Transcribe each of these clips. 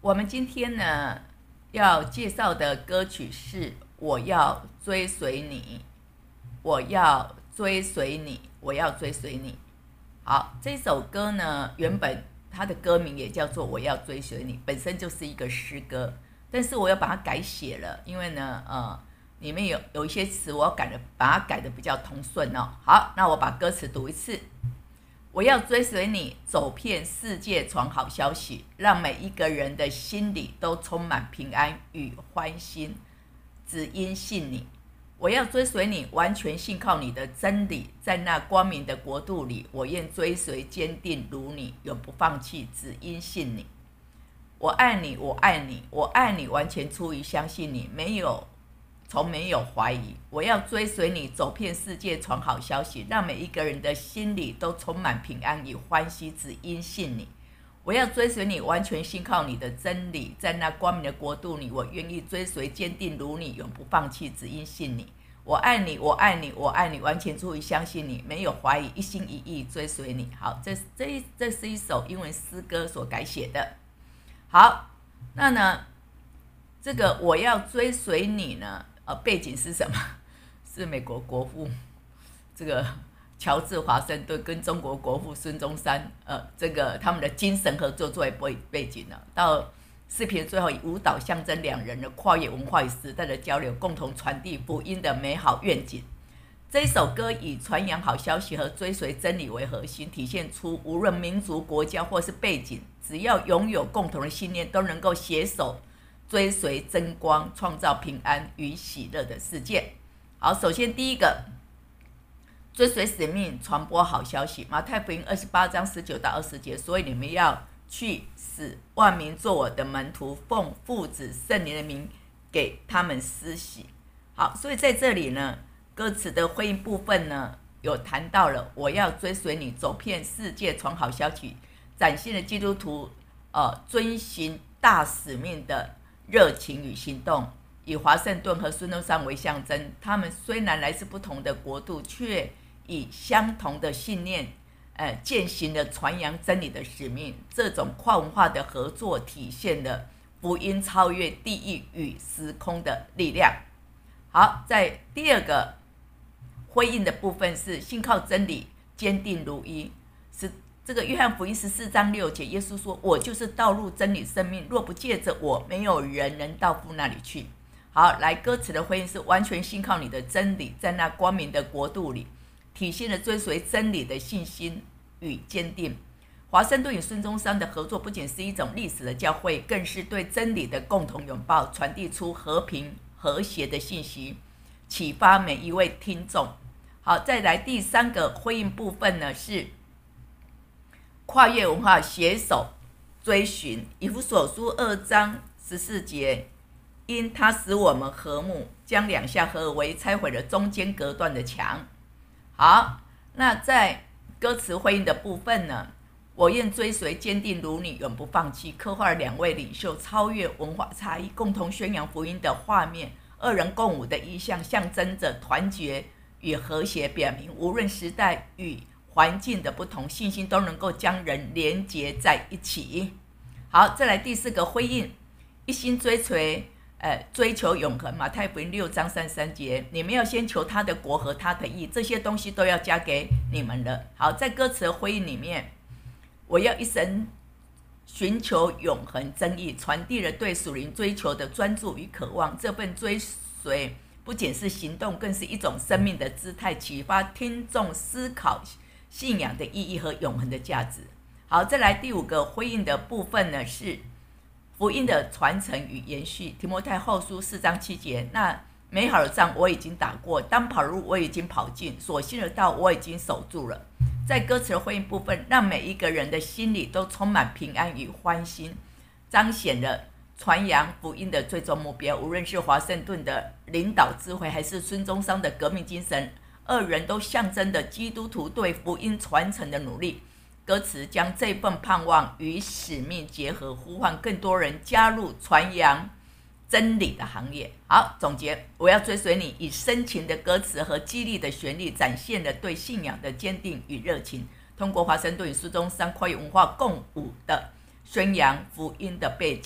我们今天呢要介绍的歌曲是《我要追随你》，我要追随你，我要追随你。好，这首歌呢，原本它的歌名也叫做《我要追随你》，本身就是一个诗歌，但是我要把它改写了，因为呢，里面有一些词我要把它改的比较通顺哦。好，那我把歌词读一次。我要追随你，走遍世界传好消息，让每一个人的心里都充满平安与欢欣，只因信你。我要追随你，完全信靠你的真理，在那光明的国度里，我愿追随坚定如你，永不放弃，只因信你。我爱你，我爱你，我爱你，完全出于相信你，从没有怀疑。我要追随你，走遍世界传好消息，让每一个人的心里都充满平安与欢喜，只因信你。我要追随你，完全信靠你的真理，在那光明的国度里，我愿意追随坚定如你，永不放弃，只因信你。我爱你，我爱你，我爱你，完全出于相信你，没有怀疑，一心一意追随你。好，这是一首英文诗歌所改写的。好，那呢，这个我要追随你呢，背景是什么？是美国国父这个乔治华盛顿跟中国国父孙中山，这个他们的精神合作作为背景了。到视频最后以舞蹈象征两人的跨越文化与时代的交流，共同传递福音的美好愿景。这首歌以传扬好消息和追随真理为核心，体现出无论民族、国家或是背景，只要拥有共同的信念，都能够携手追随真光，创造平安与喜乐的世界。好，首先第一个，追随使命，传播好消息。马太福音28章19到20节，所以你们要去，使万民做我的门徒，奉父子圣灵的名给他们施洗。好，所以在这里呢，歌词的回应部分呢，有谈到了我要追随你，走遍世界传好消息，展现了基督徒遵行大使命的热情与行动。以华盛顿和孙中山为象征，他们虽然来自不同的国度，却以相同的信念践行了传扬真理的使命。这种跨文化的合作体现了福音超越地域与时空的力量。好，在第二个回应的部分是信靠真理，坚定如一。是这个约翰福音14章6节，耶稣说：“我就是道路、真理、生命，若不借着我，没有人能到父那里去。”好，来歌词的回应是完全信靠你的真理，在那光明的国度里，体现了追随真理的信心与坚定。华盛顿与孙中山的合作不仅是一种历史的交汇，更是对真理的共同拥抱，传递出和平和谐的信息，启发每一位听众。好，再来第三个回应部分呢，是跨越文化，携手追寻。以弗所书2章14节，因他使我们和睦，将两下合而为，拆毁了中间隔断的墙。好，那在歌词回应的部分呢，我愿追随坚定如你，永不放弃，刻画了两位领袖超越文化差异，共同宣扬福音的画面。二人共舞的意象，象征着团结与和谐，表明无论时代与环境的不同，信心都能够将人连结在一起。好，再来第四个回应，一心追求永恒。马太福音6章33节，你们要先求他的国和他的义，这些东西都要加给你们了。好，在歌词的回应里面，我要一生寻求永恒真义，传递了对属灵追求的专注与渴望。这份追随不仅是行动，更是一种生命的姿态，启发听众思考信仰的意义和永恒的价值。好，再来第五个回应的部分呢，是福音的传承与延续。提摩太后书4章7节，那美好的仗我已经打过，当跑的路我已经跑尽，所信的道我已经守住了。在歌词的回应部分，让每一个人的心里都充满平安与欢欣，彰显了传扬福音的最终目标。无论是华盛顿的领导智慧，还是孙中山的革命精神，二人都象征着基督徒对福音传承的努力。歌词将这份盼望与使命结合，呼唤更多人加入传扬真理的行列。好，总结，我要追随你，以深情的歌词和激励的旋律，展现了对信仰的坚定与热情。通过华盛顿与孙中山跨越文化共舞的宣扬福音的背景，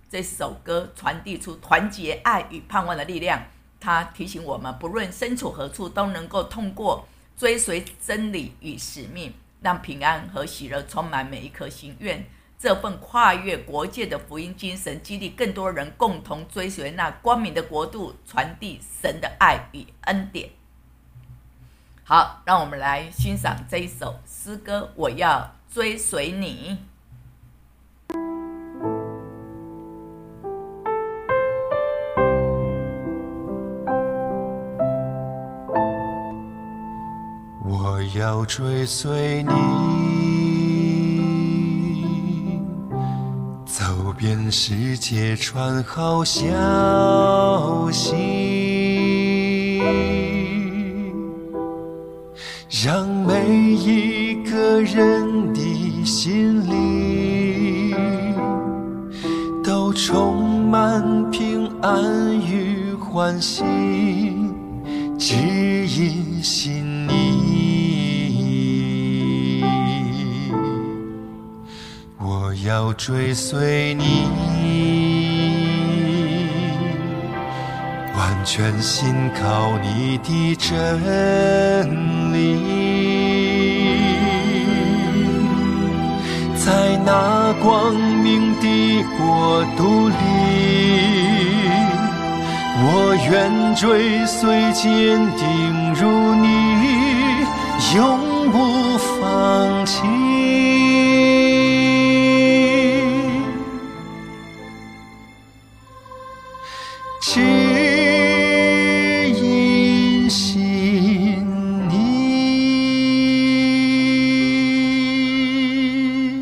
这首歌传递出团结、爱与盼望的力量。它提醒我们，不论身处何处，都能够通过追随真理与使命，让平安和喜乐充满每一颗心。愿这份跨越国界的福音精神，激励更多人共同追随那光明的国度，传递神的爱与恩典。好，让我们来欣赏这一首诗歌，我要追随你。 我要追随你，走遍世界传好消息，让每一个人的心里都充满平安与欢喜，指引心意。我要追随你，完全信靠你的真理，在那光明的国度里，我愿追随，坚定如你，永不放弃。指引心意。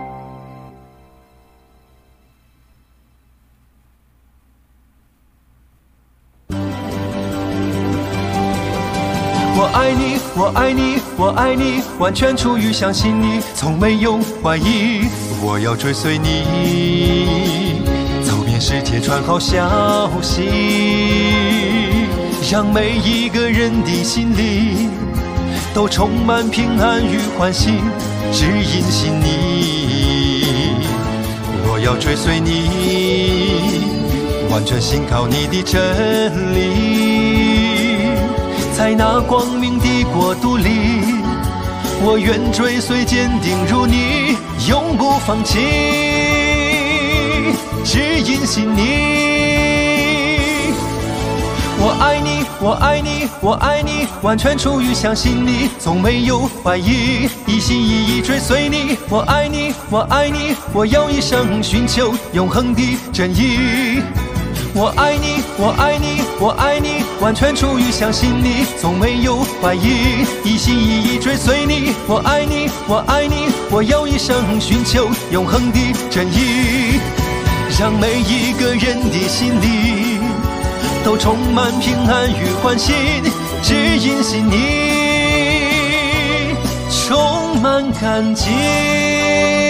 我爱你，我爱你，我爱你，完全出于相信你，从没有怀疑。我要追随你，走遍世界传好消息，让每一个人的心里都充满平安与欢喜，指引心意。我要追随你，完全信靠你的真理，在那光明的国度里，我愿追随，坚定如你，永不放弃，指引心意。我爱你，我爱你，我爱你，完全出于相信你，从没有怀疑，一心一意追随你。我爱你，我爱你，我要一生寻求永恒的真意。我爱你，我爱你，我爱你，完全出于相信你，从没有怀疑，一心一意追随你。我爱你，我爱你，我要一生寻求永恒的真意，让每一个人的心里都充满平安与欢喜，指引心意，充满感激。